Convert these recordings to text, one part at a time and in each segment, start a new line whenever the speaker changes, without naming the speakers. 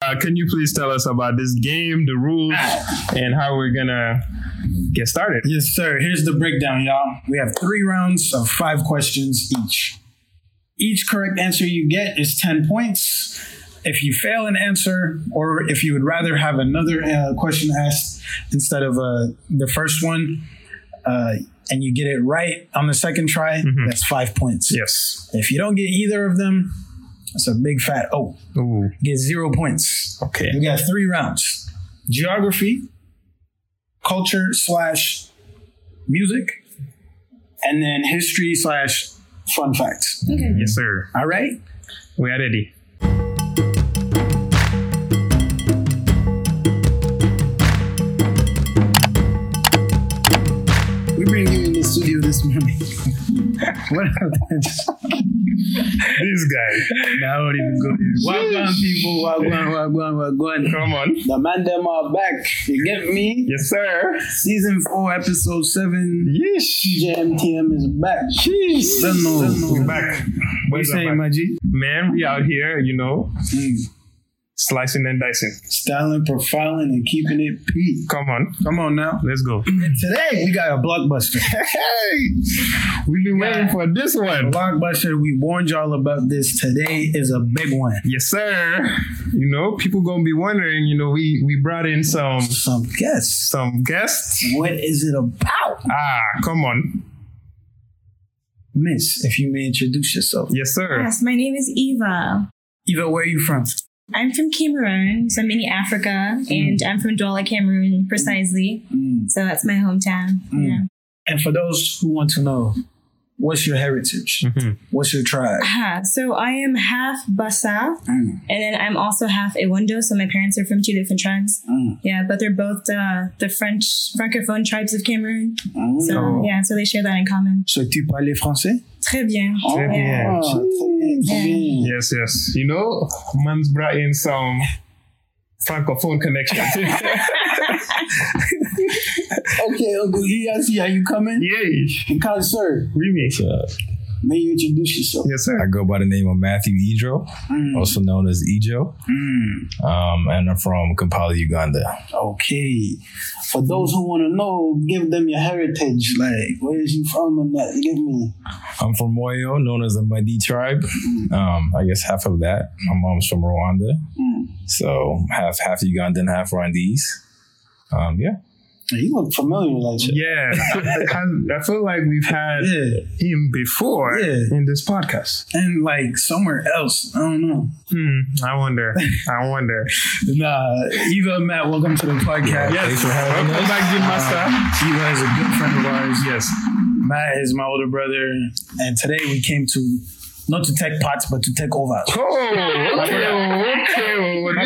can you please tell us about this game, the rules, and how we're gonna get started?
Yes, sir. Here's the breakdown, y'all. We have 3 rounds of 5 questions each. Each correct answer you get is 10 points. If you fail an answer, or if you would rather have another question asked instead of the first one, and you get it right on the second try, that's 5 points.
Yes.
If you don't get either of them, that's a big fat O.
Ooh.
You get 0 points.
Okay.
We got 3 rounds. Geography, culture/music, and then history/fun facts.
Okay.
Yes, sir.
All right?
We are ready.
We bring you in the studio this morning. What?
This guy.
I don't even go here. Wagwan, people. Wagwan.
Come on.
The man them are back. You get me?
Yes, sir.
Season 4, episode 7.
Yeesh.
JMTM is back.
Jeez.
Don't know.
We're back.
What you saying, my G?
Man, we out here, slicing and dicing.
Styling, profiling, and keeping it P.
Come on.
Come on now.
Let's go.
And today, we got a blockbuster.
Hey! We've been waiting for this one.
Blockbuster, we warned y'all about this. Today is a big one.
Yes, sir. People gonna be wondering, we brought in some
guests. What is it about?
Come on.
Miss, if you may introduce yourself.
Yes, sir.
Yes, my name is Eva.
Eva, where are you from?
I'm from Cameroon, so mini Africa, and I'm from Douala, Cameroon, precisely. So that's my hometown. Yeah.
And for those who want to know, what's your heritage? What's your tribe?
So I am half Bassa, and then I'm also half Ewondo. So my parents are from 2 different tribes. Yeah, but they're both the francophone tribes of Cameroon. So so they share that in common.
So tu parles français?
Très bien.
Très bien.
Très bien.
Yes. Man's brought in some francophone connections.
Okay, Uncle E, I see how you coming.
Yay.
Because, sir, may you introduce yourself?
Yes, sir.
I go by the name of Matthew Idro, also known as Ijo. And I'm from Kampala, Uganda.
Okay. For those who want to know, give them your heritage. Like, where is you from and that? Give me.
I'm from Moyo, known as the Madi tribe. I guess half of that. My mom's from Rwanda. So half Ugandan, half Rwandese.
You look familiar, like that.
Yeah, I feel like we've had him before in this podcast.
And like somewhere else. I don't know.
I wonder.
Nah, Eva and Matt, welcome to the podcast.
Yes, thanks for having us. Welcome back, Jim Master.
Eva is a good friend of ours.
Yes.
Matt is my older brother. And today we came to not to take parts, but to take over.
Okay.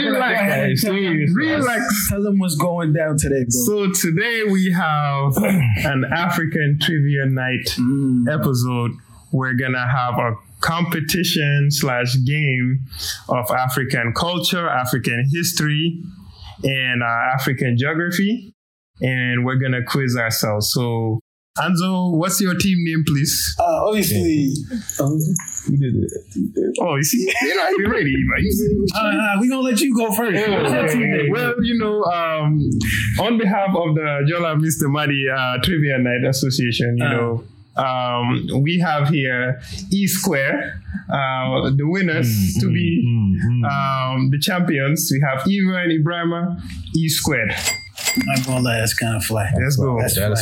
Relax.
Tell them what's going down today, bro.
So today we have an African Trivia Night episode. We're gonna have a competition/game of African culture, African history, and African geography. And we're gonna quiz ourselves. So Anzo, what's your team name, please?
Obviously.
You did it. Oh, you see? You're not even ready, but
we're going to let you go first.
Well, on behalf of the Jola Mr. Madi Trivia Night Association, we have here E Square, the winners to be the champions. We have Eva and Ibrahima, E Squared.
I'm gonna let us kind of fly.
Let's go. Let's go.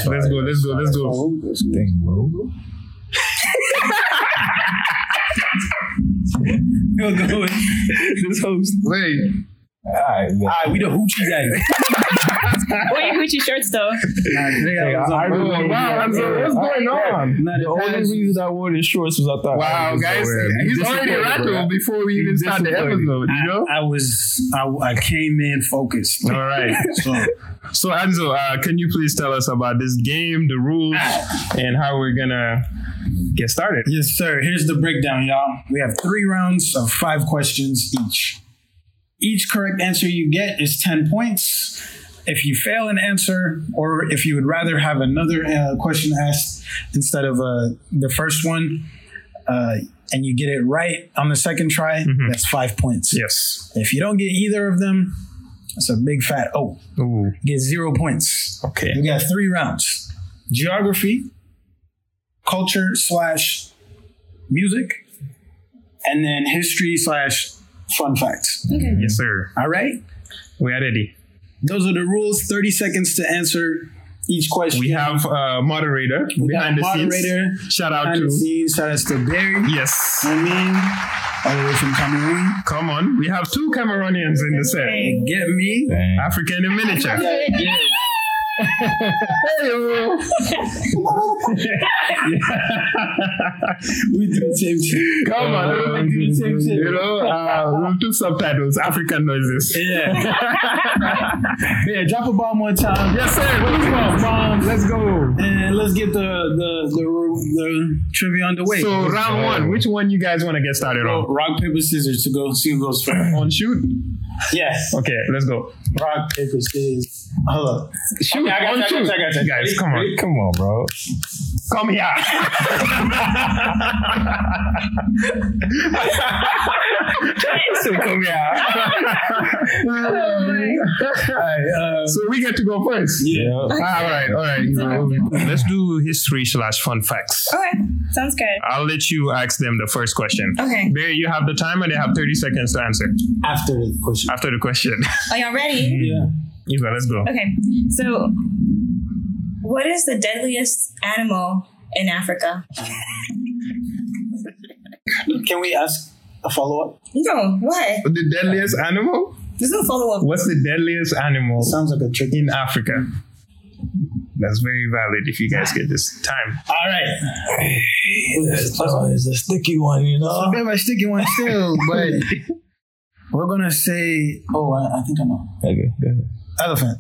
Dang, bro.
We'll go with
this host. Wait.
All right,
we the hoochie guys.
What your hoochie shirts though?
What's going on?
The only reason I wore his shorts was I thought.
Wow, guys, he's already rattled before we even start the episode.
I came in focused.
All right. So Anzo, can you please tell us about this game, the rules, and how we're gonna get started?
Yes, sir. Here's the breakdown, y'all. We have 3 rounds of 5 questions each. Each correct answer you get is 10 points. If you fail an answer, or if you would rather have another question asked instead of the first one, and you get it right on the second try, that's 5 points.
Yes.
If you don't get either of them, that's a big fat O.
Ooh.
You get 0 points.
Okay.
We got 3 rounds. Geography, culture/music, and then history/fun facts.
Okay.
Yes, sir.
All right?
We are ready.
Those are the rules. 30 seconds to answer each question.
We have a moderator behind the
moderator
scenes. Shout out
behind the
to...
scenes. Shout out to Barry.
Yes.
I mean, all the way from Cameroon.
Come on. We have 2 Cameroonians in the set.
And get me.
Dang.
African in miniature.
Yeah.
Hey-o.
We do the same shit.
Come on.
We do the same shit.
You know, we'll do subtitles, African noises.
Yeah. Yeah, drop a bomb one time.
Yes, sir.
Bombs.
Let's go.
And let's get the trivia underway.
So, round 1. Which one you guys want to get started on?
Rock, paper, scissors to go see who goes first.
On shoot?
Yeah.
Okay, let's go.
Rock, paper, scissors. Hold up.
Shoot.
Okay, I got you.
Guys, come on.
Come on, bro.
Come here. So come here. So we get to go first.
Yeah.
All right. Let's do history/fun facts.
Okay. Sounds good.
I'll let you ask them the first question.
Okay.
Barry, you have the time and they have 30 seconds to answer.
After the question.
After the question.
Are y'all ready?
Yeah.
Eva, let's go.
Okay. So, what is the deadliest animal in Africa?
Can we ask a follow-up?
No. What?
The deadliest animal?
There's no follow-up.
What's the deadliest animal
Sounds like a trick.
in Africa? That's very valid if you guys get this time.
All right.
It's a sticky one, you
It's a
know.
bit of a sticky one still, but we're going to say, I think I know.
Okay, go ahead.
Elephant.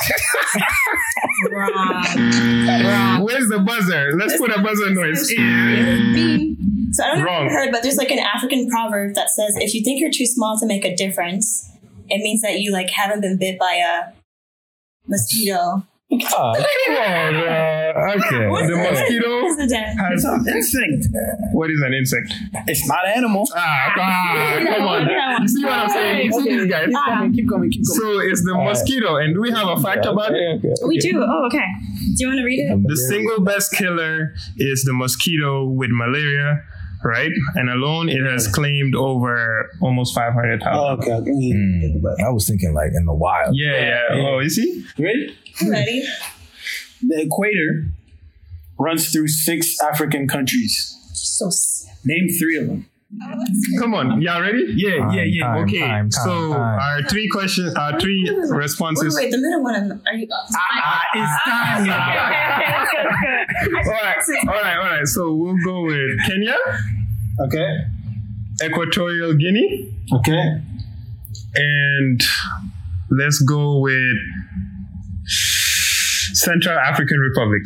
Wrong.
Where's the buzzer? Let's put a buzzer noise.
So I don't know
Wrong.
if you heard, but there's like an African proverb that says, if you think you're too small to make a difference, it means that you like haven't been bit by a mosquito.
Oh, come on, bro. Okay.
The mosquito
What's the dead?
has...
Insect.
What is an insect?
It's not an animal.
Come on. You see what I'm saying? You see these guys?
Keep going.
So it's the mosquito. And do we have a fact about it?
Okay.
We do. Oh, okay. Do you want to read it?
The single best killer is the mosquito with malaria, right? And alone it has claimed over almost 500,000.
Okay.
I was thinking like in the wild.
Yeah. Oh, you see?
Ready?
I'm ready.
The equator runs through 6 African countries.
So
Name 3 of them.
Come on. Y'all ready?
Yeah.
Okay.
Time.
Our 3 questions, our 3 responses.
Wait, the middle one. Are you?
It's time.
All right. So we'll go with Kenya,
Okay.
Equatorial Guinea,
Okay.
and let's go with Central African Republic.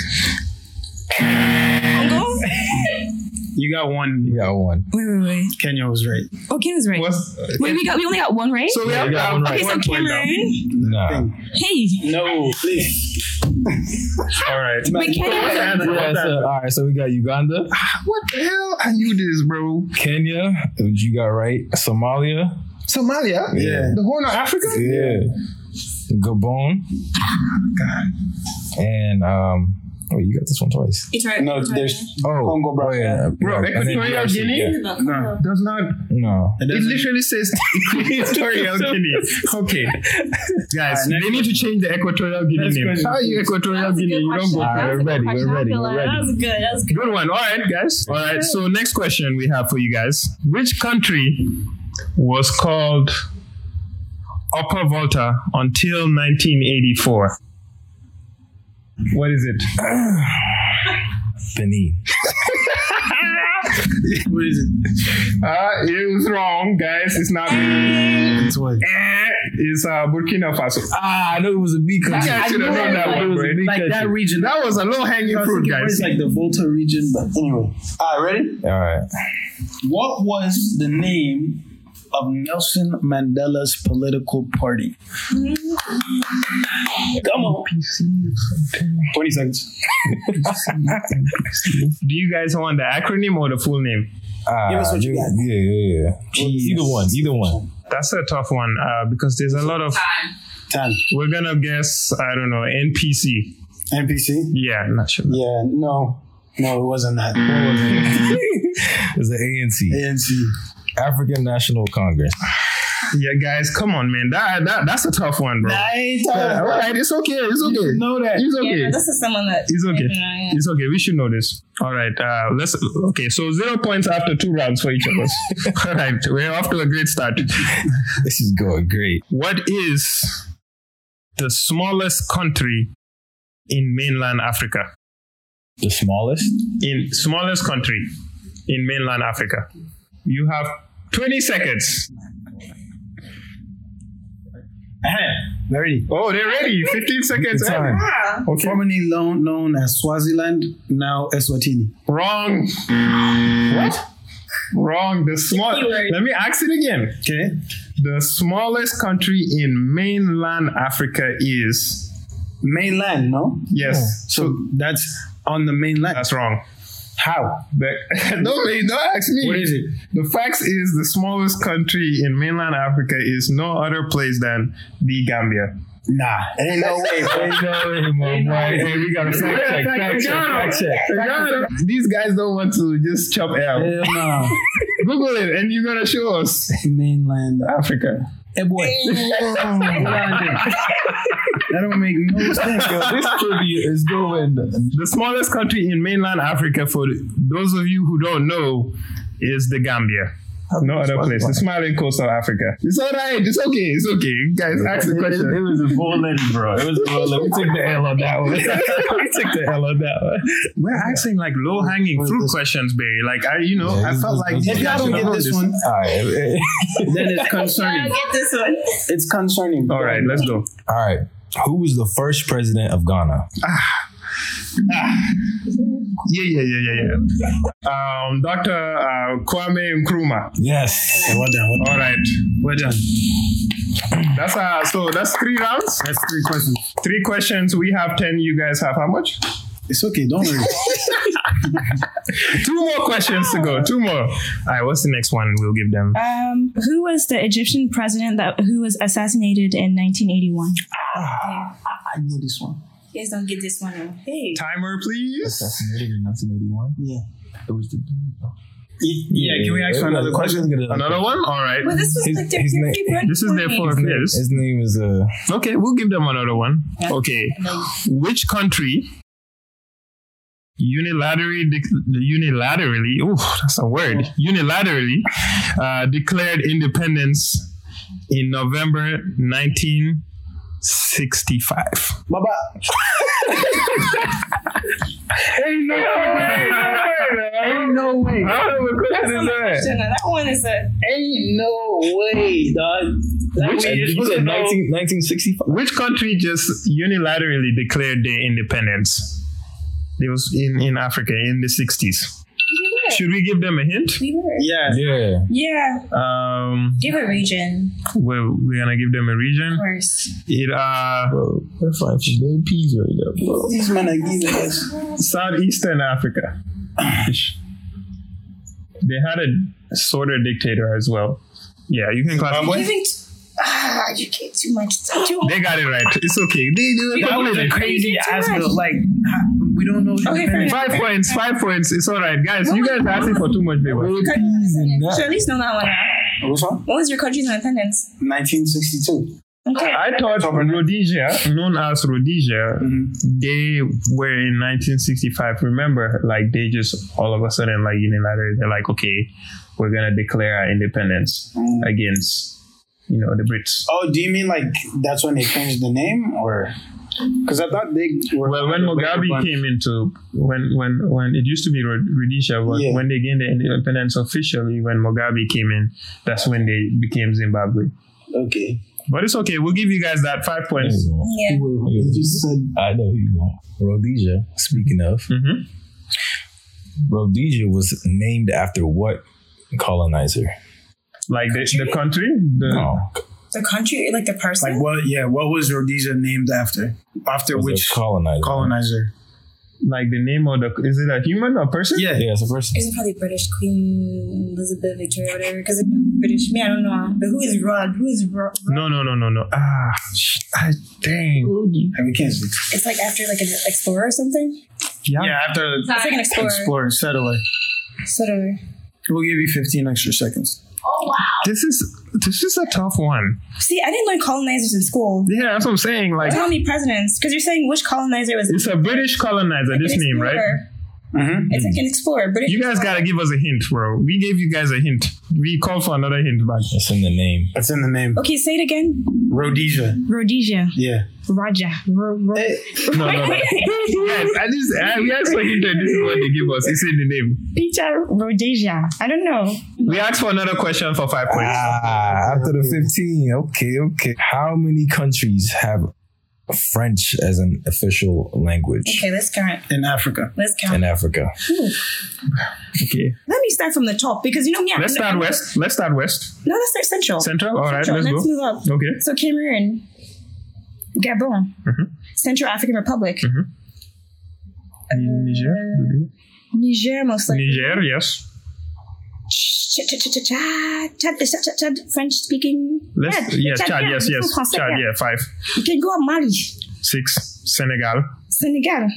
Congo?
You got one.
You got one.
Wait.
Kenya was right.
Oh, Kenya's right. Wait, we only got one right?
So we have
got one right.
Okay, so
one point now.
Cameroon.
Nah.
Hey.
No, please.
All right.
Wait, Kenya.
All right, so we got Uganda,
What the hell? I knew this, bro.
Kenya, which you got right, Somalia,
Somalia?
Yeah.
The Horn of Africa?
yeah, Gabon, and wait, you got this one twice.
It's right.
No,
it's right.
there's
Oh
Congo, bro.
yeah,
Bro,
yeah, and then
Equatorial
DRC,
Guinea?
yeah.
No.
Does not.
No.
It literally says Equatorial Guinea. Okay. Guys,
next
they need to change the Equatorial Guinea
Next
name.
question.
How are you Equatorial
That was a
Guinea?
good
You don't
question.
go.
All right, we're ready. We're ready. We're
That
ready.
was good. That was good.
Good one. All right, guys. All right. So next question we have for you guys. Which country was called Upper Volta until 1984? What is it?
Benin.
What is it?
It was wrong, guys. It's not Benin.
It's what?
It's Burkina Faso.
I know it was a big country.
I should have known that one, bro.
Like that region.
That was a low-hanging fruit, guys.
It's like the Volta region, but anyway. All right, ready?
All right.
What was the name of Nelson Mandela's political party? Come on. 20 seconds.
Do you guys want the acronym or the full name?
Give us what you got.
Yeah. Either one.
That's a tough one because there's a lot of.
Time.
We're gonna guess. I don't know. NPC.
NPC?
Yeah, not sure.
Yeah, no, it wasn't that.
What was it?
It was the ANC. African National Congress.
Yeah, guys, come on, man. That's a tough one, bro.
All
right, it's okay.
You know that.
It's okay.
Yeah, this is someone that.
It's okay. It's okay. We should know this. All right. Okay. So 0 points after 2 rounds for each of us. All right. We're off to a great start.
This is going great.
What is the smallest country in mainland Africa?
The smallest?
Smallest country in mainland Africa. You have 20 seconds.
Ready.
Oh, they're ready. 15 seconds.
Time.
Okay.
Formerly known as Swaziland, now Eswatini.
Wrong. What? Wrong. Let me ask it again.
Okay.
The smallest country in mainland Africa is
Mainland, no?
yes.
So that's on the mainland.
That's wrong.
How?
Don't ask me.
What is it?
The facts is the smallest country in mainland Africa is no other place than the Gambia.
Nah, ain't no way.
Hey, we gotta fact check. These guys don't want to just chop air.
Hell no.
Google it and you're gonna show us
Mainland
Africa.
Hey boy. That don't make no sense, yo.
This trivia is going.
The smallest country in mainland Africa, for those of you who don't know, is the Gambia. No other place. The smiling coast of Africa. It's all right. It's okay. It's okay. Guys, ask the question.
It was a bullet, bro. It was a bullet. We took the L on that one.
We're asking like low-hanging fruit questions, Barry. Like, I felt like
If y'all don't get this one,
All right.
then it's concerning.
Get this one.
It's concerning.
All right, let's go.
All right. Who was the first president of Ghana?
Yeah. Dr. Kwame Nkrumah.
Yes.
Well done.
All right.
We're done.
That's 3 rounds.
That's 3 questions.
3 questions. We have 10. You guys have how much?
It's okay. Don't worry.
2 more questions to go. 2 more. All right. What's the next one? We'll give them.
Who was the Egyptian president who was assassinated in 1981?
I know this one.
You guys don't get this one. Hey.
Timer, please.
Assassinated in 1981?
Yeah.
It was the
Yeah, can we ask for another question?
Another one? All right.
Well, this was like their favorite.
This is their fourth years.
His name is
Okay, we'll give them another one. Okay. Which country unilaterally, that's a word, unilaterally declared independence in November 1965.
Baba.
Ain't no way. That one is a.
Ain't no way, dog.
Which
1965?
Which country just unilaterally declared their independence? It was in Africa in the 60s. Should we give them a hint?
Yeah.
Yeah. Give a region.
We're gonna give them a region.
Of course.
Bro, we're fine for little peas right there, bro.
These men are giving us.
Southeastern Africa. They had a sort of dictator as well. Yeah, you can classify.
You get too much.
They got it right. It's okay.
That was a crazy ass bill. Like, we don't know.
Okay,
5 points. 5 points. It's all right, guys. You guys are asking for too much, baby.
Should at least know that one.
Which one?
What was your country's independence?
1962.
Okay.
I thought Rhodesia, known as Rhodesia, they were in 1965. Remember, like they just all of a sudden, like unilaterally, they're like, okay, we're gonna declare our independence against, the Brits.
Oh, do you mean like that's when they changed the name, or? Because I thought they were.
Well, when Mugabe came into when it used to be Rhodesia, but when they gained the independence officially, when Mugabe came in, that's when they became Zimbabwe.
Okay.
But it's okay. We'll give you guys that 5 points.
Yeah.
You just said.
I know you go. Rhodesia. Speaking of, Rhodesia was named after what colonizer?
Like the country?
No.
The country, like the person?
Like what? Yeah. What was Rhodesia named after? After which
colonizer?
Like the name of is it a human or person?
Yeah.
Yeah, it's a person.
Isn't probably British Queen Elizabeth, Victoria, whatever. Because British. Me, I don't know. But who is Rod? Who is Rod?
No. Dang.
And we can't see.
It's like after like an explorer or something.
Yeah, after
It's like an explorer.
explorer, settler.
Settler.
We'll give you 15 extra seconds.
Oh wow.
This is a tough one.
See, I didn't learn colonizers in school.
Yeah, that's what I'm saying. Like,
Tell me presidents, because you're saying which colonizer was.
it's a British colonizer.
like
This
an
name, right?
explorer.
Mm-hmm.
It's like an explorer. British.
You guys gotta give us a hint, bro. We gave you guys a hint. We called for another hint back.
It's in the name.
That's in the name.
Okay, say it again.
Rhodesia.
Rhodesia.
Yeah.
Raja.
No. Yes, at least we asked for hint and this is what they give us. It's in the name.
Peter Rhodesia. I don't know.
We asked for another question for 5 points.
After the 15. Okay. How many countries have French as an official language
Okay, let's count.
In Africa.
Let's count.
in Africa?
Okay.
Let me start from the top because you know me.
Let's start west. Let's start west.
No, let's start central.
Central? All right,
Central.
let's
Let's
go.
move up.
Okay.
So Cameroon, Gabon,
Mhm.
Central African Republic,
Niger?
Niger, most likely.
Niger, yes.
Chad, French speaking.
Chad, yes. Chad, yeah, 5.
You can go up Mali,
6. Senegal.
Senegal.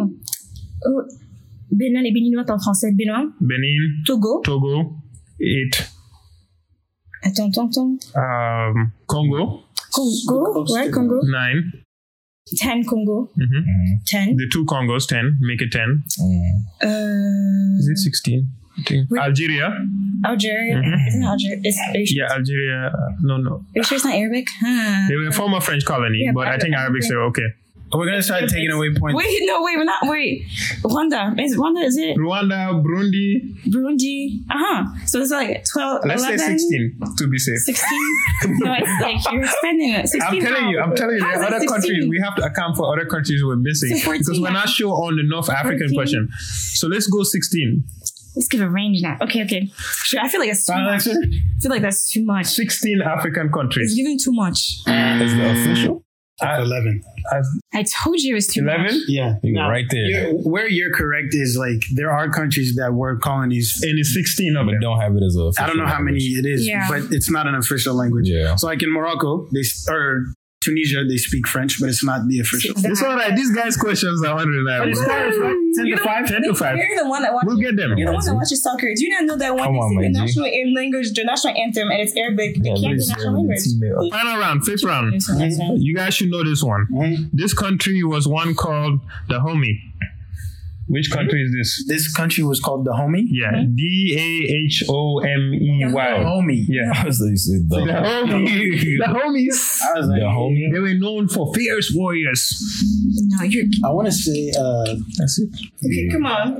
Bénin, les Béninois en français. Bénin,
Benin.
Togo.
Togo. 8.
Attends.
Congo.
Congo, ouais, Congo.
9.
10 Congo. 10.
The 2 Congos, 10. Make it 10. Is it 16? I think.
Wait.
Algeria.
Algeria. Isn't it Algeria? Are you sure?
Yeah, Algeria. No.
Are you sure it's not Arabic? Huh.
They were a former French colony,
Yeah,
but I think Arabics are okay.
We're going to start taking away points.
We're not. Wait. Rwanda. Is it?
Rwanda, Burundi.
Burundi. So it's like 12,
Let's
11?
say 16 to be safe.
16? No, it's like you're spending it. 16
I'm telling you,
How
there
is
are
it
other
16?
countries. We have to account for other countries we're missing
So 14
because we're not sure on the North African
14.
question. So let's go 16.
Let's give a range now. Okay. Sure, I feel like that's too
Final
much.
answer?
I feel like that's too much.
16 African
It's
countries.
giving too much.
Is the official?
11.
I told you it was too
11?
much.
Yeah.
You go right there.
Where you're correct is like there are countries that were colonies.
And it's 16 of
But
them.
don't have it as a official
I don't know how many
language.
it is,
Yeah.
but it's not an official language.
Yeah.
So like in Morocco, or Tunisia, they speak French, but it's not the official.
It's all right. These guys' questions are unreliable.
10 to 5?
10 to 5.
You're the one that watches.
We'll get them.
You're the one that watches soccer. Do you not know that when
Come
you
on,
sing the
man, G.
national language, the national anthem, and it's Arabic,
Yeah,
it can't be
please,
national language.
Final round, 5th round. You guys should know this one. This country was one called Dahomey. Which country is this?
This country was called Dahomey.
Yeah, Dahomey.
Dahomey.
Yeah,
I was like, you said the
the homies.
I was like,
homie.
They were known for fierce warriors.
No, you're.
I want to say,
That's it.
Okay, come on.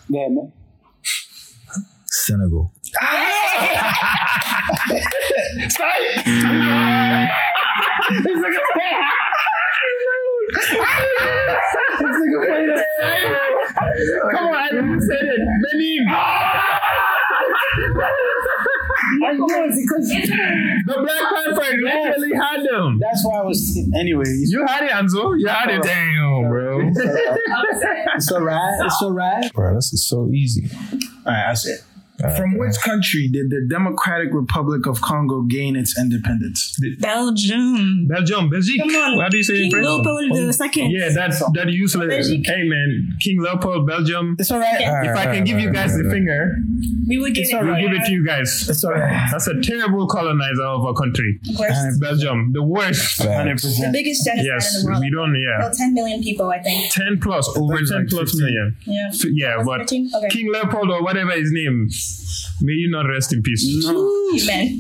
Senegal.
Come on, I didn't say it. Benin. The Black Panther literally had them.
that's why I was. Anyways,
You had it, Anzo. You had it.
Damn, bro.
it's alright. It's alright.
Bro, this is so easy.
All right, that's it. From which country did the Democratic Republic of Congo gain its independence?
Belgium.
Belgium. Belgique.
Come on.
What do you say in
King
French?
Leopold II.
Yeah, that useless.
Belgique.
Hey, man. King Leopold, Belgium.
It's alright.
If I can give you guys the finger,
We would give
we'll
it.
give it to you guys.
It's alright.
That's a terrible colonizer of a country.
Of course.
Belgium. The worst.
100%.
The biggest genocide
Yes,
in the world.
we don't, yeah.
Well, 10 million people, I think.
10 plus, over 10 plus
15.
million.
Yeah.
Yeah, but
15? Okay.
King Leopold or whatever his name, may you not rest in peace.
Amen.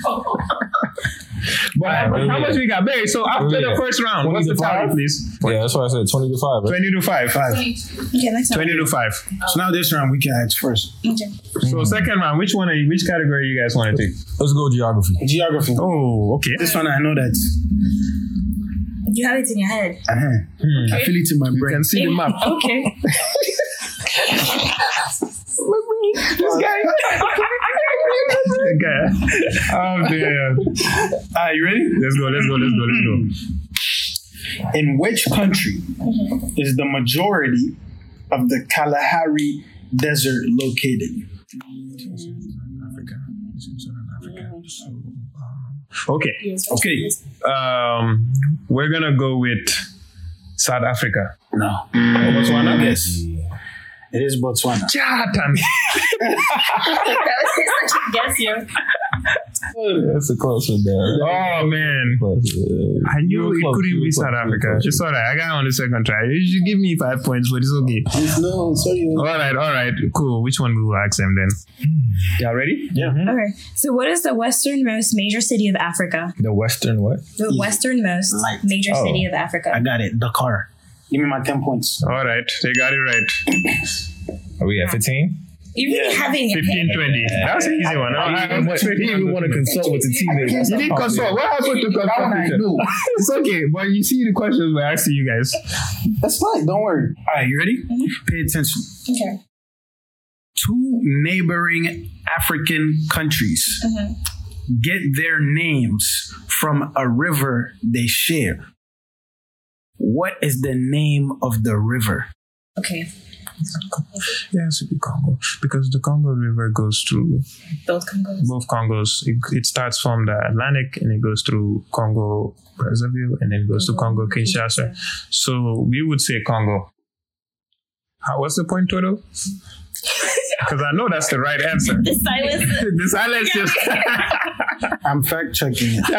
But how much we got? Barry, so after the
Yeah.
first round, what's the
20 to
tally,
5?
please?
Yeah, that's why I said 20 to 5. Right?
20 to 5.
Okay, next time.
20 to 5.
So now this round we can ask first.
Okay.
So second round, which category you guys want to take?
Let's go geography.
Geography.
Oh, okay.
This one I know that.
You have it in your head.
I feel it in my
You
brain.
can see the map.
Okay.
This guy. Oh, dear.
Are you ready?
Let's go.
In which country is the majority of the Kalahari Desert located?
Africa. Okay.
Okay.
We're gonna go with South Africa.
No.
Botswana.
Yes. It is Botswana.
Jatan.
Guess you.
That's a close one there.
Oh man, I knew it couldn't be South Africa. It's alright. I got on the second try. You should give me 5 points, but it's okay.
No, sorry.
All right, cool. Which one we will ask them then? Y'all ready?
Yeah.
Okay. So, what is the westernmost major city of Africa?
The Western what?
The westernmost major city of Africa.
I got it. Dakar. Give me my 10 points.
All right, they got it right.
Are we at 15?
You really having
15, 20. That's an easy one.
I didn't even want to consult with the teammates.
You didn't consult. What happened to consult? It's okay, but you see the questions we're asking you guys.
That's fine. Don't worry. All right, you ready? Pay attention.
Okay.
2 neighboring African countries get their names from a river they share. What is the name of the river?
Okay.
Yeah, it should be Congo because the Congo River goes through
Both Congos.
both Congos. It starts from the Atlantic and it goes through Congo Brazzaville and then goes to Congo Kinshasa. So we would say Congo. What's the point total? Because I know that's the right answer.
The silence.
The silence just.
I'm fact checking it.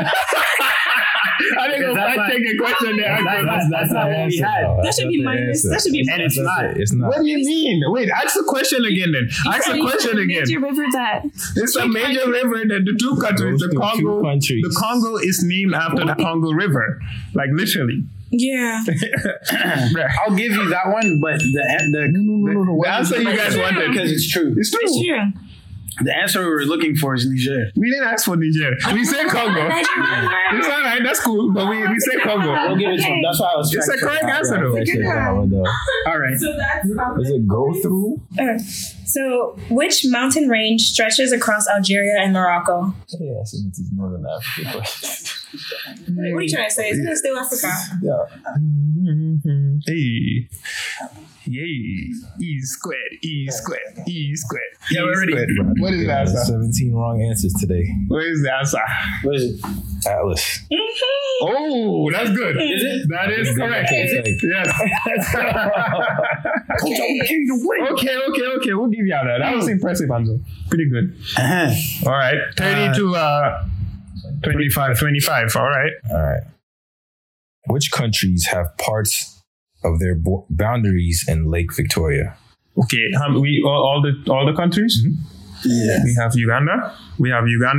I think if I take a question there.
That's not what we had.
That should be minus. That should be
And
minus.
it's not.
It's not.
What do you mean? Wait, ask the question again then. Ask the question again.
Major river that.
It's a major river that the two countries, the Congo, the Congo is named after the Congo River. Like literally.
Yeah.
I'll give you that one, but the
answer you guys wanted.
Because it's true.
It's true.
It's true.
The answer we were looking for is Niger.
We didn't ask for Niger. We said Congo. It's all right. That's cool. But we said Congo.
We'll give it to him. That's why I was.
It's a correct answer though.
All right.
So that's
Does it go through?
So, which mountain range stretches across Algeria and Morocco?
Yeah, so it's Northern Africa.
What are you trying to say? Isn't it still Africa?
Yeah.
Hey. Yay. E squared.
Yeah, we're ready.
What is the answer?
17 wrong answers today.
What is the answer?
What is it?
Atlas.
Oh, that's good.
Is it?
That is correct. Yes. Okay. We'll give you that. That was impressive, Anzo. Pretty good. All right. 30 to 25. All right.
Which countries have parts of their boundaries in Lake Victoria?
Okay. We all the countries.
Mm-hmm.
Yeah.
We have Uganda. We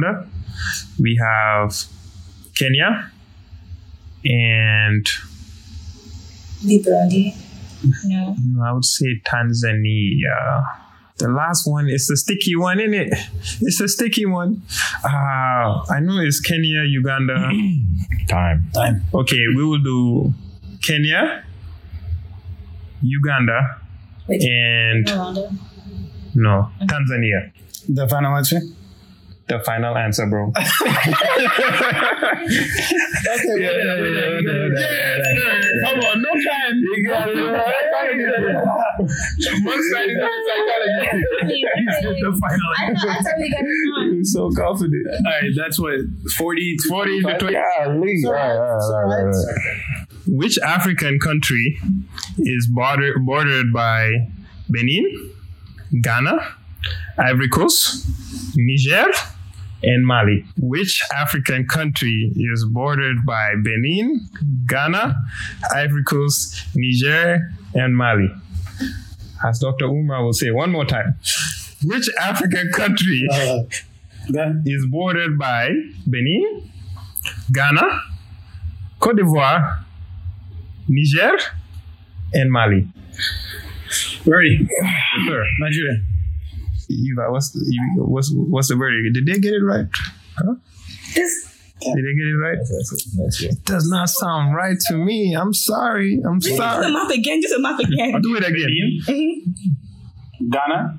have Kenya. And
Burundi. No.
I would say Tanzania. The last one is the sticky one, isn't it? It's a sticky one. I know it's Kenya, Uganda.
Time.
Okay, we will do Kenya, Uganda, and no, Tanzania.
The final answer?
The final answer, bro. Come on, no time. You got it. The final answer.
I thought we got it wrong.
You're so confident.
All right, that's what 40 to
20.
Yeah, at least. All right.
Which African country is bordered by Benin, Ghana, Ivory Coast, Niger, and Mali? Which African country is bordered by Benin, Ghana, Ivory Coast, Niger, and Mali? As Dr. Umar will say one more time. Which African country is bordered by Benin, Ghana, Cote d'Ivoire, Niger, and Mali?
Ready?
Yes, sir.
Nigeria.
Eva, what's the verdict? Did they get it right? Huh? Did they get it right? It does not sound right to me. I'm sorry.
Just a map again.
I'll do it again.
Ghana.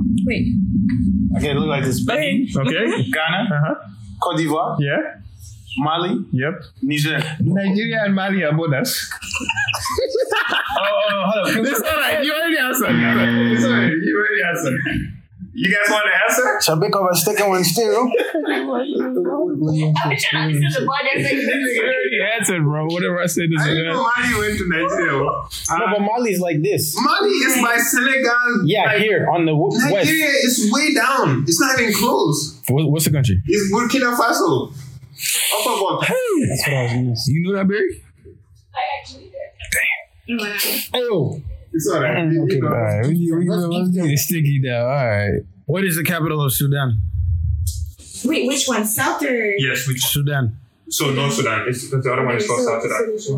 Wait.
Okay, look like this.
Okay.
Ghana.
Uh-huh.
Cote d'Ivoire.
Yeah.
Mali,
Yep.
Niger.
Nigeria and Mali are bonus.
Hold on.
It's alright. You already answered. It's alright. You already answered. You guys want to answer?
Shall we cover second one still?
I'm trying to answer the one that's
You already answered, bro. Whatever I said is
I didn't know Mali went to Nigeria.
No, but Mali is like this.
Mali is by Senegal.
Yeah,
like,
here on the west.
Nigeria is way down. It's not even close.
What's the country?
It's Burkina Faso.
That's what I was gonna say.
You knew that, Barry?
I actually did.
Oh.
It's alright.
Okay,
All right, let's get it sticky now. All right.
What is the capital of Sudan?
Wait, which one? South or?
Yes, which
Sudan.
so North Sudan. It's the other one is called South Sudan.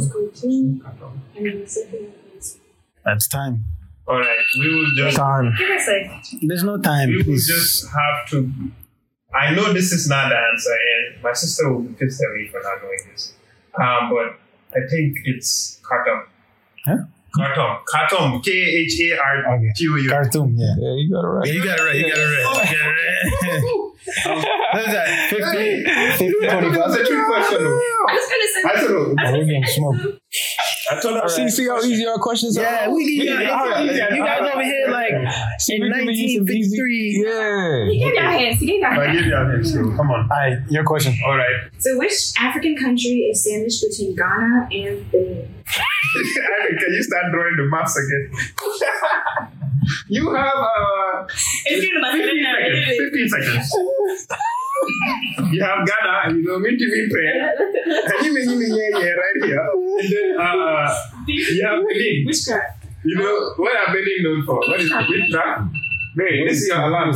That's time.
Alright, we will just
Time.
Give us a
There's no time.
we will
Please.
just have to. I know this is not the answer, and my sister will be pissed at me for not knowing this. But I think it's Khartoum.
Huh?
Khartoum. Khartoum.
Khartoum, yeah.
Yeah, you got it right.
Yeah, you got it right. You got it right. What is that? 50, 50,
That
25?
was a trick question. Though.
I was gonna say.
I don't know.
Oh, we're getting smoked.
I told her.
See how easy our questions are?
Yeah, you guys over here like in
we can be using
1953.
Yeah.
He gave y'all hands. He gave y'all
I
hands.
give you a hint. So come on.
All right, your question.
All right.
So, which African country is sandwiched between Ghana and Benin?
Can you start drawing the maps again? You have
It's good enough.
15 seconds. You have Ghana, you know, me to be prayer. And you mean right here. And then you have Benin.
Which crap?
You know, what are Benin known for? What is which track? Mary, this is your alarm.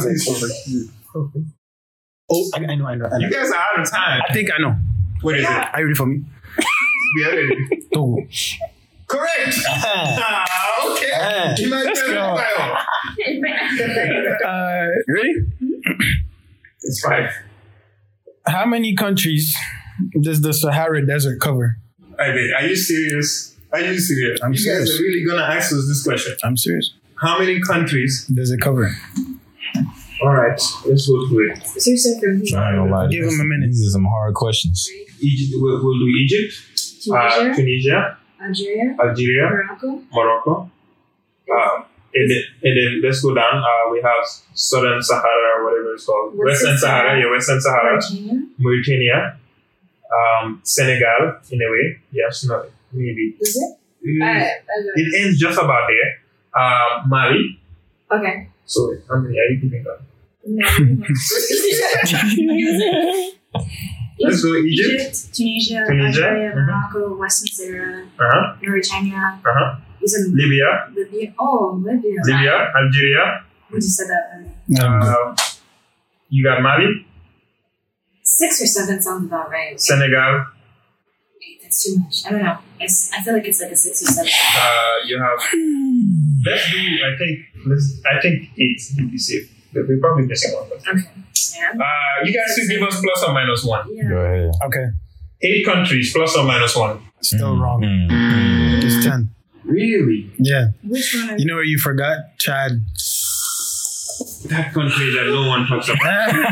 Oh, I know.
You guys are out of time.
I think I know.
What is it?
Are you ready for me?
We are ready.
Togo.
Correct. Okay.
Let's go. Ready?
It's 5.
How many countries does the Sahara Desert cover?
Okay, are you serious?
I'm
You
serious.
guys are really gonna ask us this question.
I'm serious.
How many countries?
Does it cover?
All right, let's go through it.
Seriously, from
I ain't gonna lie.
Give him a minute.
These are some hard questions.
Egypt. We'll do Egypt, Tunisia, Algeria, Morocco. And then let's go down. We have Southern Sahara, or whatever it's called. Western Sahara, Western Sahara. Mauritania. Senegal, in a way. Yes, no, maybe.
Is it?
It ends just about there. Mali.
Okay.
So, how many are you keeping up?
No.
Let's go Egypt.
Tunisia, Algeria, Morocco, Western Sahara, Mauritania.
Libya.
Oh, Libya.
Algeria.
We just said that earlier.
You got Mali.
6 or 7 sounds about right.
Senegal.
8, that's too much. I don't know. I feel like it's like a 6 or 7.
You have. Let's do. I think 8 would be safe. We're probably missing one.
Okay. Yeah.
You guys should give us plus or minus 1.
Yeah.
Go ahead.
Okay.
8 countries plus or minus 1.
Still wrong. It's 10.
Really?
Yeah.
Which one?
You know where you forgot? Chad.
That country that no one talks about.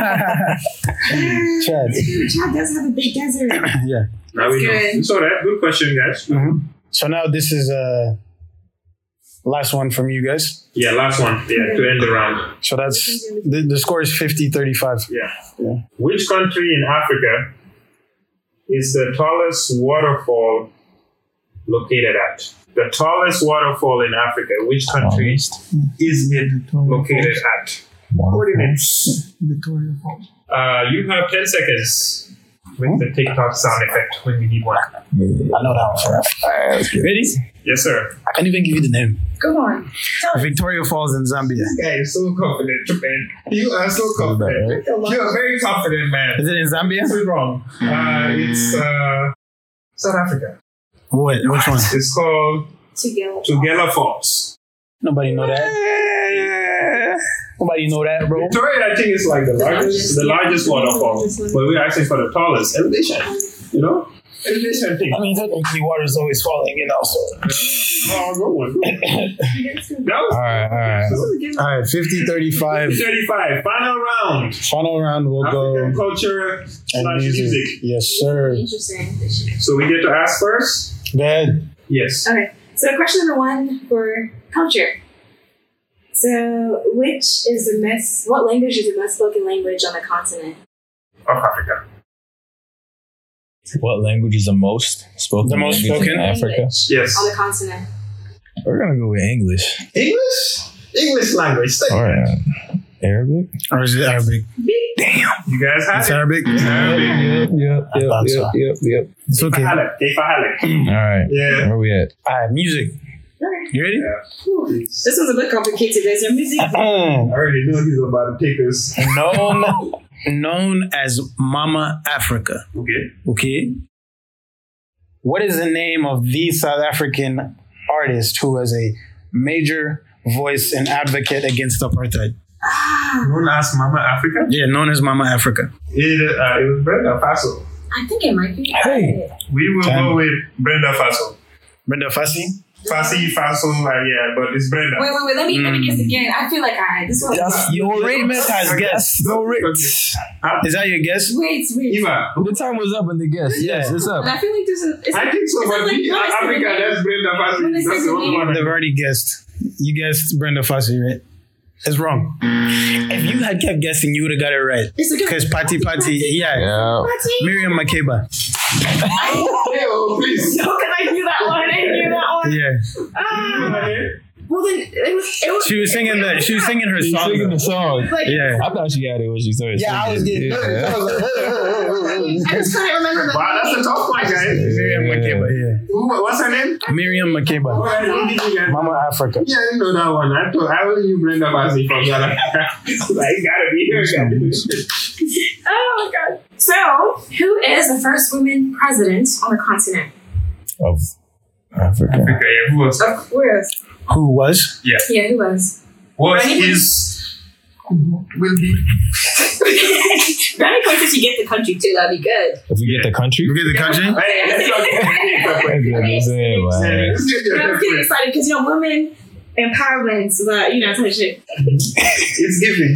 Chad.
Chad does have a big desert.
Yeah.
Now we know.
Good.
It's alright. Good question, guys.
So now this is last one from you guys.
Yeah, last one. Yeah, to end the round.
So that's the score is 50-35.
Yeah. Which country in Africa is the tallest waterfall located at? The tallest waterfall in Africa. Which country is it located at? Coordinates.
Victoria Falls.
You have 10 seconds with the TikTok sound effect when we need one.
I know that one. Ready?
Yes, sir.
I can't even give you the name.
Go on. Tell us.
Victoria Falls in Zambia.
This guy is so confident, man. You are so confident. You're a very confident man.
Is it in Zambia?
This is wrong. It's South Africa.
What? Which one?
It's called Tugela Falls.
Nobody know that. Nobody know that, bro.
Victoria, I think, is like the largest waterfall. But we're asking for the tallest elevation. You know? Education thing.
I mean, technically, water is always falling, so.
Oh, good one.
All right.
All right, 50-35.
35. Final round.
Final round, we'll
African
go.
culture / music.
Yes, sir.
Interesting.
So we get to ask first?
Go ahead.
Yes.
Okay, so question number 1 for culture. So, what language is the best spoken language on the continent?
Of Africa.
What language is the most spoken?
The most
language
spoken?
in Africa?
Yes.
On the continent.
We're gonna go with English.
English language.
All right. Arabic?
Or is it Arabic? Damn.
You guys have
It's
it?
Arabic?
Yep.
It's okay. All
Kayfa Halek.
All right.
Yeah.
Where we at?
right, music. You ready?
This one's a bit complicated. There's your music.
I already know he's about to take us.
Known as Mama Africa. Okay. What is the name of the South African artist who was a major voice and advocate against apartheid?
Known as Mama Africa?
Yeah, known as Mama Africa.
It was Brenda Faso.
I think it might be.
Hey.
We will go with Brenda Faso.
Brenda Fassie?
Faso, yeah, but it's Brenda.
Wait. Let me guess again. I feel like this one.
Your Raymond has guessed.
No Rick.
Is that your guess?
Wait.
Eva.
The time was up in the guess. Yes, it's up.
I feel like this is.
I think so, but Africa, that's Brenda Faso. That's the only one.
They've already guessed. You guessed Brenda Fassie, right? It's wrong. If you had kept guessing, you would have got it right. Because Patti, yeah. Miriam Makeba.
Oh, please.
No, because I knew that one.
Yeah.
Well, then it was.
She was singing her song.
Singing the song.
Yeah.
I thought she had it when she started singing.
I was getting
I just couldn't remember the
Wow, that's a tough one, guys.
Miriam Makeba, yeah.
What's her name?
Miriam Makeba. Mama Africa.
Yeah, I didn't know that one. I only knew Brenda Fassie from Ghana. Like, gotta be here,
Oh my god. So, who is the first woman president on the continent?
Of Africa.
Okay, yeah, who was?
Of course.
Who was?
Yeah.
Yeah, who was?
Will be.
Granny points if you get the country too, that'd be good.
If we get the country?
You get the country?
Hey, let's go.
I'm getting excited because, women empowerment, but, type shit.
It's giving.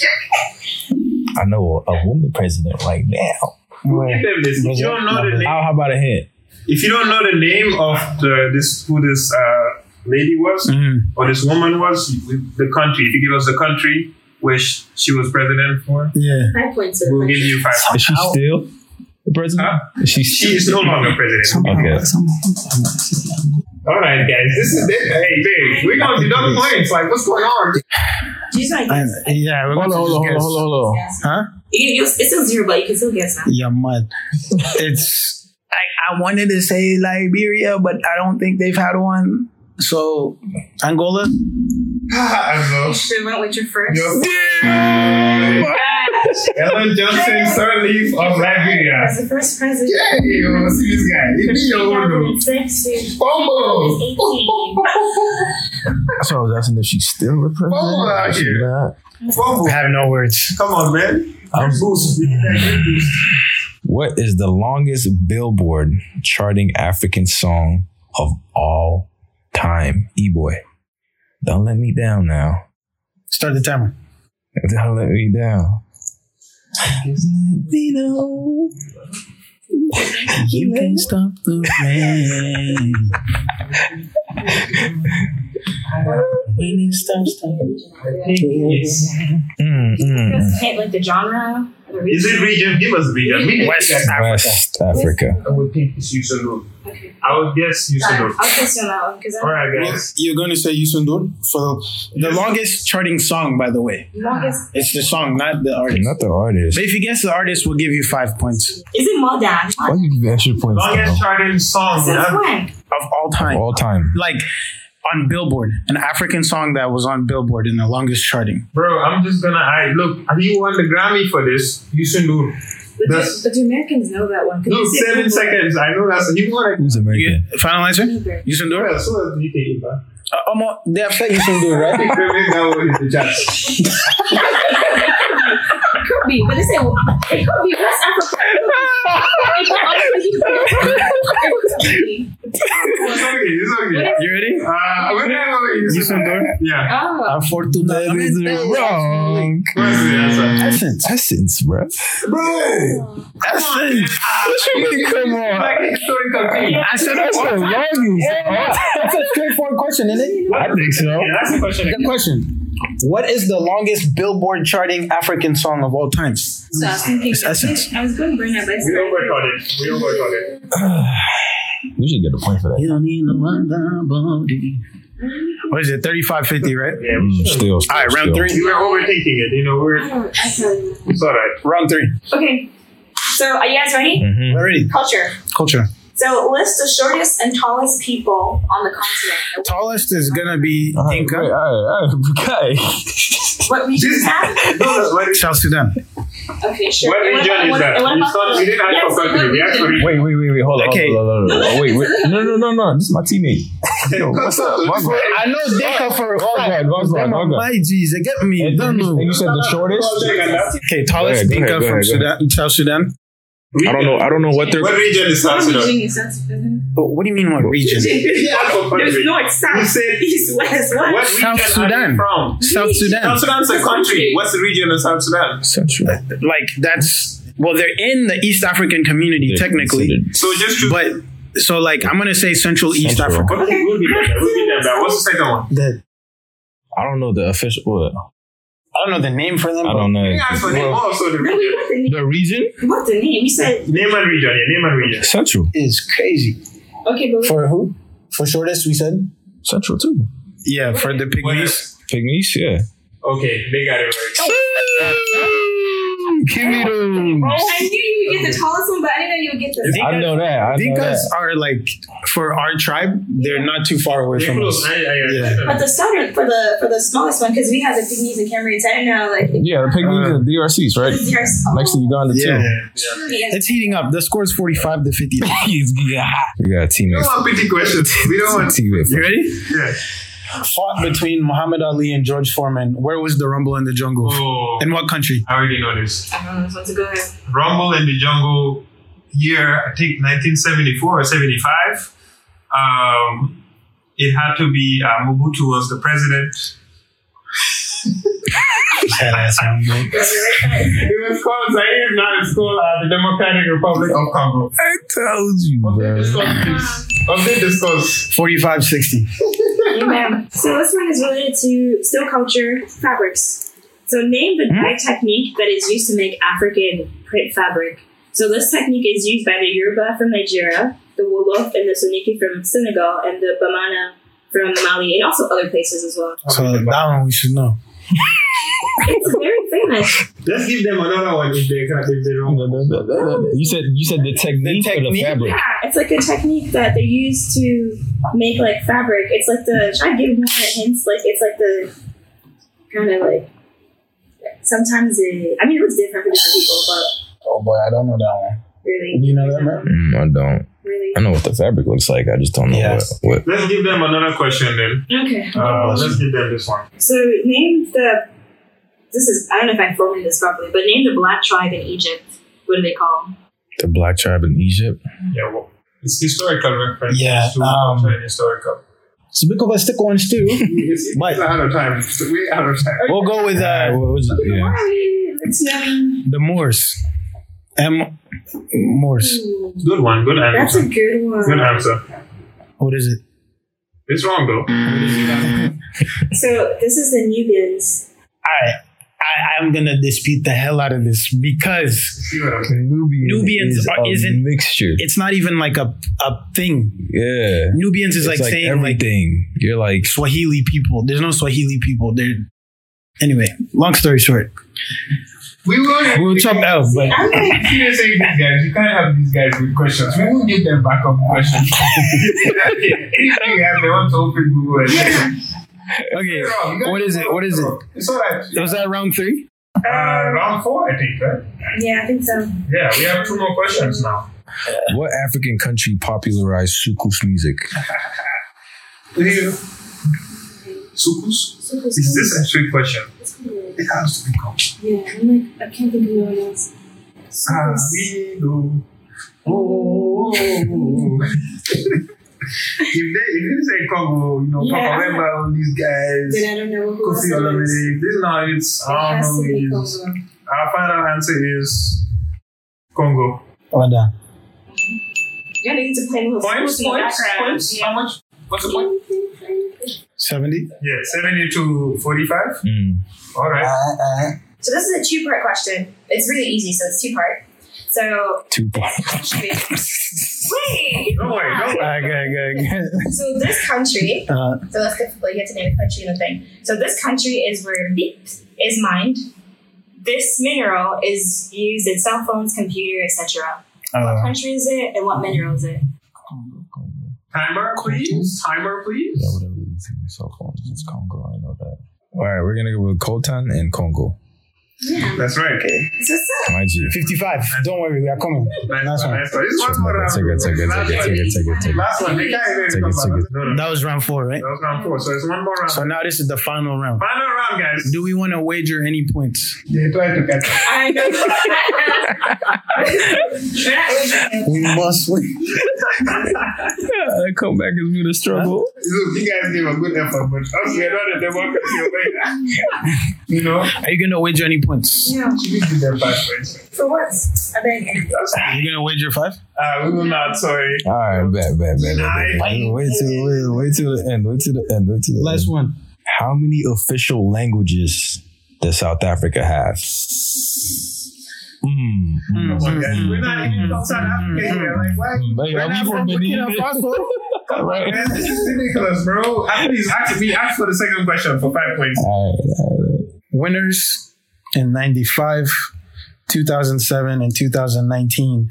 I know a woman president right now.
Who give them this? If you don't know the name,
How about a hint?
if you don't know the name of who this lady was or this woman was, the country. If you give us the country which she was president for,
Yeah.
5 points.
we'll give you 5 points.
Is she still the president?
Huh?
Is she
She's no longer president.
Okay.
All right, guys. This is it. Hey, babe, we're gonna deduct points. Like, what's going on?
Yeah, we're going to
Hold on.
Huh?
It's still 0, but you can still guess now.
Yeah, mud. It's. I wanted to say Liberia, but I don't think they've had one. So, Angola?
I don't know.
You should have went with your first.
Ellen Johnson Sirleaf of Liberia.
As the first president.
Yeah, you want to see this guy. It's me, your window.
2006 to
Fumble.
2018.
That's why I was asking if she's still the president.
Fumble out
She's
here.
not.
Fumble.
I have no words.
Come on, man. Boost.
What is the longest Billboard charting African song of all time? E-boy. Don't let me down now.
Start the timer.
Don't let me down. Let me know.
You can stop the rain. When it starts to
Hint like the genre.
Is it region? Give us the region.
West
West Africa.
I would think it's Usundur.
Okay.
I would guess Usundur.
I'll guess you on that one because
All right, guys.
You're going to say Yusundur for the longest charting song, by the way.
longest.
It's the song, not the artist.
Not the artist.
But if you guess the artist, we'll give you 5 points
Is it more than?
Why do you give extra points?
Longest charting song.
Since when?
of all time.
All time.
Like on Billboard, an African song that was on Billboard in the longest charting.
Bro, I'm just gonna. Look, he won the Grammy for this. Yusundur.
But do Americans know that one?
Look, 7 seconds. I know that's. He won it.
Who's American?
Final answer? Yusundur?
Well, so what do you think, bro?
They have said Yusundur,
I
right?
think that one is the judge.
Come could be, but they say it could be West Africa.
It's okay.
You ready?
You Yeah.
Oh.
Afortunadamente.
Wrong.
What's the answer?
Essence.
Essence, bro.
Bro!
Essence.
Come on.
Like historical thing.
I said that's
the longest.
That's a straightforward question, isn't it?
I think so.
That's the question.
Good question. What is the longest Billboard charting African song of all time?
So I was thinking,
It's Essence.
I was going to bring that, but it's
We overthought it.
We should get a point for that.
You don't need no other body. What is it? 35-50, right?
Yeah.
Still.
All right, round three.
We were overthinking it, you know.
I tell you.
It's alright.
Round three.
Okay. So are you guys ready?
Mm-hmm.
We're ready.
Culture. So list the shortest and tallest people on the continent.
Tallest is gonna be Inca.
Okay.
What region is that?
South Sudan.
Okay, sure.
What
And
region is that?
and what
You
about
thought-
the-
you didn't ask
yes,
for country.
what
We asked for
region?
Wait. Hold on.
Okay.
Hold on. Wait. No. This is my teammate. Yo, what's up?
I know Dinka for a fact.
Wagwan.
My G's, they get me.
And
Don't know.
you said the shortest?
Okay, tallest
Go ahead,
Dinka
go
from
ahead.
Sudan, South Sudan.
I don't know what they're.
What region is South
What
Sudan?
region is that?
But what do you mean, what region?
There's north,
You
south,
said-
east, west. What?
What
South
region are
Sudan.
you from?
South Sudan.
South Sudan's a country. What's the region of South Sudan?
Central.
Like that's they're in the East African community technically,
So just choose.
but so like I'm gonna say Central East
Central.
Africa.
Okay, we'll be there. What's the second one?
I
I don't know the official. What?
don't know the name for them.
I don't know.
You asked for name also the
No,
region.
what's the name?
The region?
What's the name? You said
Name and region, yeah, name and region.
Central.
Is crazy
okay, but
for who? For shortest, we said.
Central too.
Yeah, for the pygmies.
Pygmies, yeah.
Okay, they got it right.
Give me those.
I knew you would get the tallest one, but I didn't know you would get the.
I know that.
Dinkas are like for our tribe. They're not too far away
They're
from
close.
us.
Yeah.
But the southern for the smallest one, because we have the pygmies and Cameroons. I didn't know like.
Yeah, the Pygmies and DRCs, right? Next to Uganda
Yeah.
too.
It's heating up. The score is 45-50.
Yeah. We got
We don't
teammates.
want pity questions. We don't want.
Teammates.
You ready?
Yeah.
Fought between Muhammad Ali and George Foreman. Where was the Rumble in the Jungle?
Oh,
In what country?
I already know this.
I don't know. So to go ahead.
Rumble in the Jungle year, I think 1974 or 75. It had to be Mobutu was the president. It was called Zaire, now it's called the Democratic Republic of Congo.
I told you,
Update discuss.
45-60.
Yeah, ma'am. So this one is related to still culture fabrics. So name the dye technique that is used to make African print fabric. So this technique is used by the Yoruba from Nigeria, the Wolof and the Soninke from Senegal, and the Bamana from Mali, and also other places as well.
So that one we should know.
It's very famous.
Let's give them another one if they don't.
You said the technique or the
technique?
fabric?
Yeah, it's like a technique that they use to make like fabric. It's like the, should I give more hints? Like it's like the kind of like, sometimes it looks different for different people, but
Oh boy, I don't know that one.
really.
Do you know that, man?
I don't.
Really?
I know what the fabric looks like. I just don't know
Yes.
what.
Let's give them another question then.
Okay.
Let's give them this one.
So name I don't know if I formulated this properly, but name the black tribe in Egypt. What do they call them?
The black tribe in Egypt?
Yeah, well, it's historical reference.
Yeah,
Historical.
It's a bit of a stick one too.
It's
But-
out of time. We're out of time.
We'll go with
What was it? Yeah.
Why are we knowing?
the Moors. Moors.
Good one. Good
That's a
answer.
good one.
Good answer.
What is it?
It's wrong though.
So this is the Nubians.
I'm gonna dispute the hell out of this because
See what I'm saying?
Nubians
is a
isn't-
mixture.
it's not even like a thing.
Yeah.
Nubians is
It's
like saying
everything. You're like,
Swahili people. There's no Swahili people. Anyway, long story short, we'll chop L. But
I'm like,
Seriously, these guys, you can't have these guys with questions. We won't give them backup questions. Anything you have, they want to open Google.
okay, what is it? What is it?
It's alright.
Was that round 3?
Round 4, I think, right?
yeah, I think so.
Yeah, we have 2 more questions now.
what African country popularized soukous music?
Sukus? Is this a trick question?
It has to be Congo.
Yeah, I'm like, I can't think of no one else.
Amigo. Oh. If you say Congo, you know,
Yeah.
Congo, remember all these guys.
Then I don't know who else
Kofi
it
Olomide.
is.
This now it's,
It
I
has
don't
to be
know, it's,
Congo.
our final answer is Congo.
Well done.
Yeah, they need to play a little
Points?
sports in the background.
Points?
Yeah.
How much? What's the point?
70.
Yeah, 70 to 45.
Mm.
All right.
So this is a two-part question. It's really easy, so it's two-part. So
2 points.
wait.
Don't worry, don't worry.
Good.
So this country.
Uh,
So let's get to name a country and a thing. So this country is where beep is mined. This mineral is used in cell phones, computer, etc. What country is it, and what mineral is it?
Timer, please. Timer, please.
Yeah, whatever we use in cell phones, it's Congo. I know that. All right, we're gonna go with Khotan and Congo.
Yeah.
That's right.
That's what's up.
My G.
55. Don't worry, we are coming. Nice one.
Nice one. This one more round.
Take it.
Last one. They can't even
Take it.
come back. No.
That was round 4, right?
That was round 4. So it's one more round.
So now this is the final round.
Final round, guys.
Do we want to wager any points?
They try to catch up.
I know. We're not wagering.
We must win.
That comeback has been a struggle.
Look, you guys gave a good effort, but us, we're not a democracy away. You know?
Are you going to wager any points?
No.
We give them 5 points.
For what? I beg.
Are you going to wager 5?
We will not, sorry.
All right, bet. Wait till the end.
Last one.
How many official languages does South Africa have?
Come on, guys. We're not even from South Africa here. Like, why? We're not from Burkina Faso. Come on, man. This is ridiculous, bro. Please, ask for the second question for 5 points.
All right.
Winners in 95, 2007, and 2019.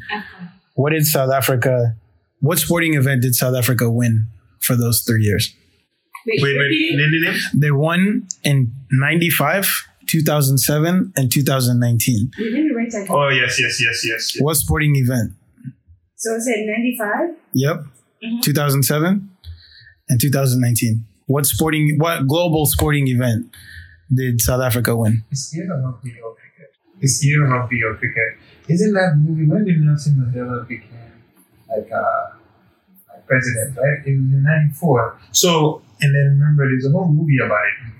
What sporting event did South Africa win for those 3 years?
Wait.
They won in 95, 2007, and 2019.
You didn't write that.
Oh, yes.
What sporting event?
So it said 95?
Yep. 2007 and 2019. What global sporting event did South Africa win?
It's year or not your cricket. Isn't that movie, when did Nelson Mandela became like president, right? It was in 94. So, and then remember, there's a whole movie about it.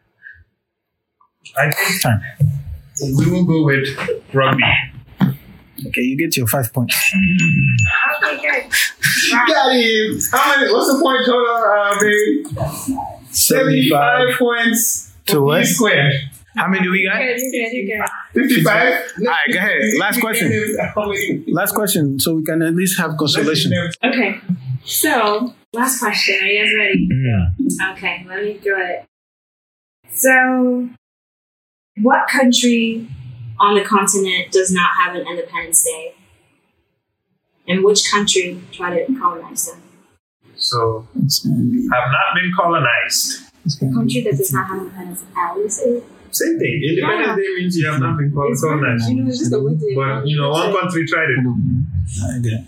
I think we will go with rugby.
Okay, you get your 5 points.
Okay, good.
Got him. How many? What's the point total, baby? 75 points
To what?
squared.
How many do we got?
You're good.
55.
All right, go ahead. Last question. Last question, so we can at least have consolation.
Okay. So, last question. Are you guys ready?
Yeah.
Okay, let me do it. So, what country on the continent does not have an Independence Day? And which country tried to colonize them?
So, have not been colonized.
A country that does not have Independence Day. How do you say it?
Same thing. Independence Day means you have not been colonized.
You know, it's just a weird day.
But, you know, one country tried it.
Okay.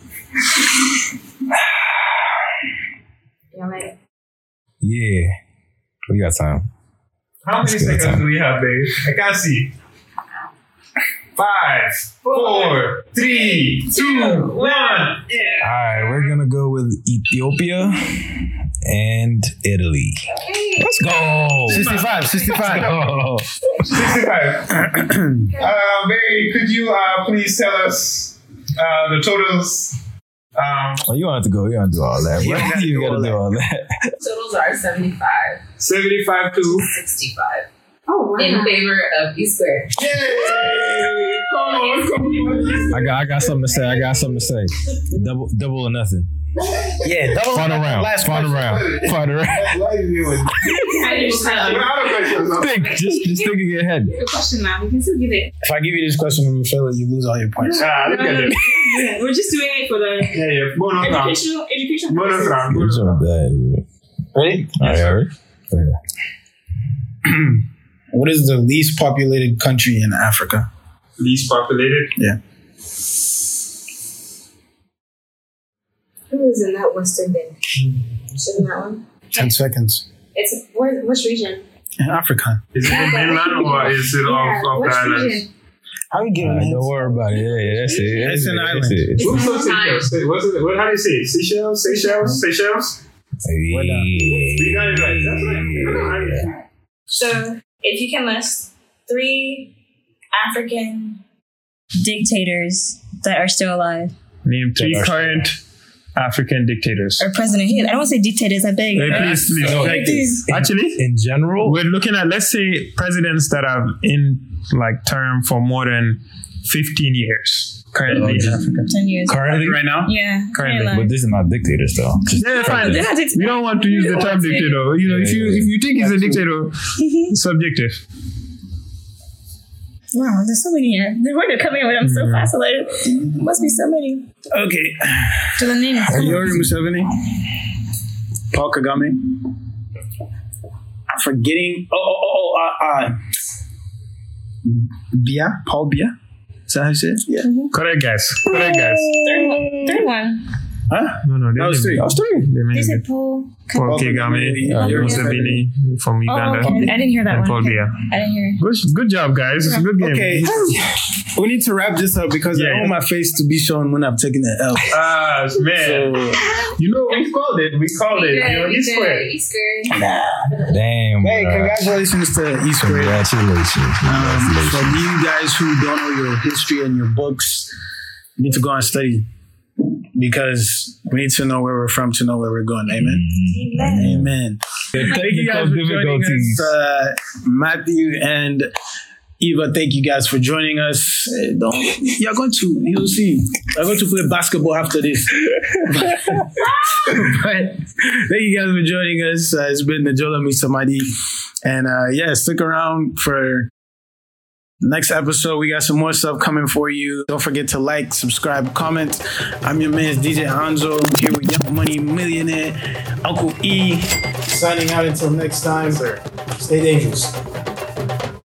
Y'all ready?
Yeah. We got time.
How many
Let's give it
seconds
time.
do we have, babe? I can't see. 5, 4, 3, 2, 1. Yeah.
All right, we're gonna go with Ethiopia and Italy. Let's go.
65.
Oh.
65. Babe, could you please tell us the totals?
Oh, you don't have to go. You don't have to do all that.
You don't have to
You
do
gotta
all
do
that.
all that.
Totals are 75
75 to
65
Oh, wow.
in favor of E squared.
Yay! Come on.
I got something to say. Double or nothing.
Yeah, double.
Final round.
Last
Final
question.
round.
Why are you doing? We're out of questions.
Think. Just think in your head.
Good question now. We can still give it.
If I give you this question and you fail it, you lose all your points.
Look at it.
Yeah, we're just doing it for the
Yeah. Bonus round.
education
Bonus
purposes.
round.
Good
Bonus
job,
round.
Dad.
Ready?
All right, ready?
What is the least populated country in Africa?
Least populated.
Yeah.
Who is in that Western bin? Shouldn't that one?
10 seconds.
It's which region?
In Africa.
Is it in mainland or is it off the
Which
islands?
region?
How you giving
Don't worry about it. Yeah, that's it.
It's an island.
It's
What's
not
those Seychelles? How do you say it? Seychelles? We got it right. That's right.
So, if you can list 3 African dictators that are still alive,
Name 3 current African dictators.
or president. I don't want to say dictators. I beg.
Hey, please.
Please.
Actually,
In general,
we're looking at, let's say, presidents that are in term for more than 15 years currently in Africa.
10 years.
currently,
right now?
Yeah.
Currently.
alive.
but this is not dictators though. Just
Yeah, fine.
They're not dictators.
We don't want to use the term dictator. You know, if you think he's a dictator, it's subjective.
Wow, there's so many here. The word they're coming with, I'm so fascinated. There must be so many.
Okay.
To the name.
Yoweri Museveni, Paul Kagame. I'm forgetting. Bia, Paul Bia. Is that how you say it? Yeah.
Correct, guys.
Third one.
Huh?
No,
That was 3.
That was 3.
They said Paul.
Paul Kagame, Museveni from Uganda,
Okay. I didn't hear that
and
one.
Paul Biya.
I didn't hear.
Good job, guys. It's a good game.
Okay. We need to wrap this up because I
Yeah.
don't want my face to be shown when I'm taking the L.
Man. You know, we called it. East Square.
East Square.
damn.
Hey,
bro.
congratulations to East Square.
Congratulations.
For you guys who don't know your history and your books, you need to go and study because we need to know where we're from to know where we're going. Amen. Amen. Thank you guys for joining us, Matthew and Eva. Thank you guys for joining us. You'll see. You're going to play basketball after this. But thank you guys for joining us. It's been the Jola Misamadi. And stick around for next episode. We got some more stuff coming for you. Don't forget to like, subscribe, comment. I'm your man, DJ Hanzo, here with Young Money Millionaire, Uncle E. Signing out until next time. Stay dangerous.